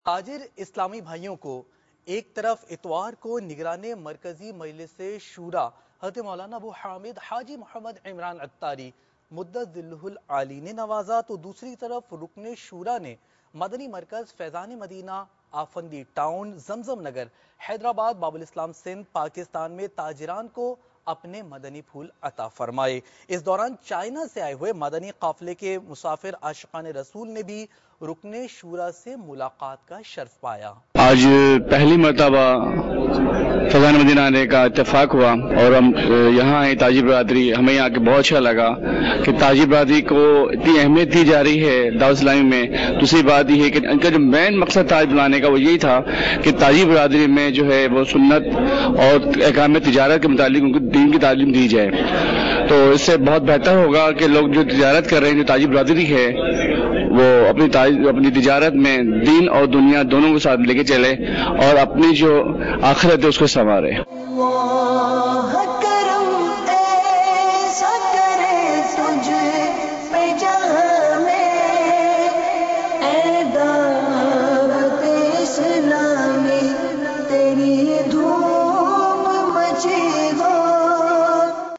تاجر اسلامی بھائیوں کو ایک طرف اتوار کو نگران مرکزی مجلس شورا حضرت مولانا ابو حامد حاجی محمد عمران عطاری مدت ذلہ العالی نے نوازا، تو دوسری طرف رکن شورا نے مدنی مرکز فیضان مدینہ، آفندی ٹاؤن، زمزم نگر، حیدرآباد، باب الاسلام سندھ، پاکستان میں تاجران کو اپنے مدنی پھول عطا فرمائے۔ اس دوران چائنا سے آئے ہوئے مدنی قافلے کے مسافر عاشقان رسول نے بھی رکن شورا سے ملاقات کا شرف پایا۔ آج پہلی مرتبہ فیضان مدینہ آنے کا اتفاق ہوا اور ہم یہاں آئے تاجر برادری، ہمیں یہاں کے بہت اچھا لگا کہ تاجر برادری کو اتنی اہمیت دی جا رہی ہے دعوت اسلامی میں۔ دوسری بات یہ ہے کہ ان کا جو مین مقصد تھا بلانے کا وہ یہی تھا کہ تاجر برادری میں جو ہے وہ سنت اور احکام تجارت کے متعلق ان کو دین کی تعلیم دی جائے، تو اس سے بہت بہتر ہوگا کہ لوگ جو تجارت کر رہے ہیں، جو تاجر برادری ہے، وہ اپنی تجارت میں دین اور دنیا دونوں کو ساتھ لے کے چلے اور اپنی جو آخرت ہے اس کو سنوارے۔